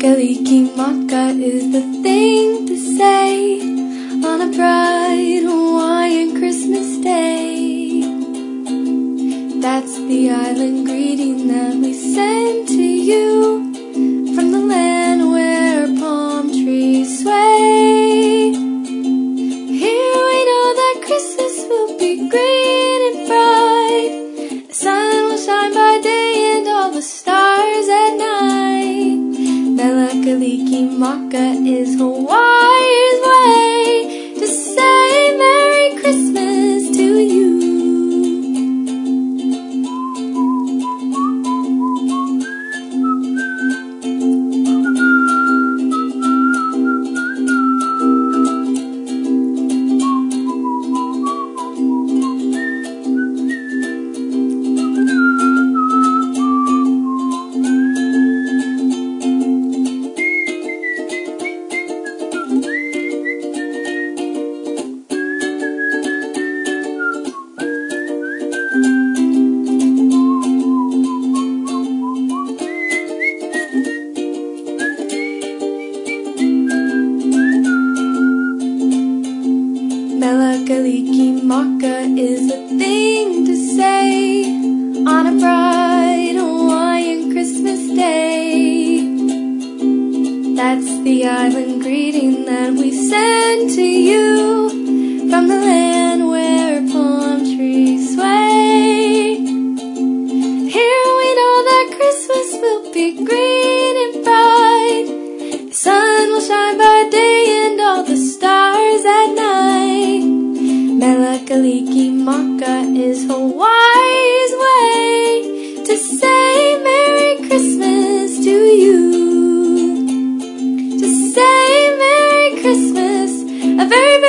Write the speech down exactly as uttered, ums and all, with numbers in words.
Kalikimaka is the thing to say on a bright Hawaiian Christmas day. That's the island greeting that we send to you from the land where palm trees sway. Here we know that Christmas will be green and bright. The sun will shine by day and all the stars at night. Mele Kalikimaka is Hawaii's way to say Merry Christmas to you. Mele Kalikimaka is a thing to say on a bright Hawaiian Christmas day. That's the island greeting that we send to you from the land where palm trees sway. Here we know that Christmas will be green and bright. The sun will shine by day and all the stars at night. Mele Kalikimaka is Hawaii's way to say Merry Christmas to you. To say Merry Christmas, a very, very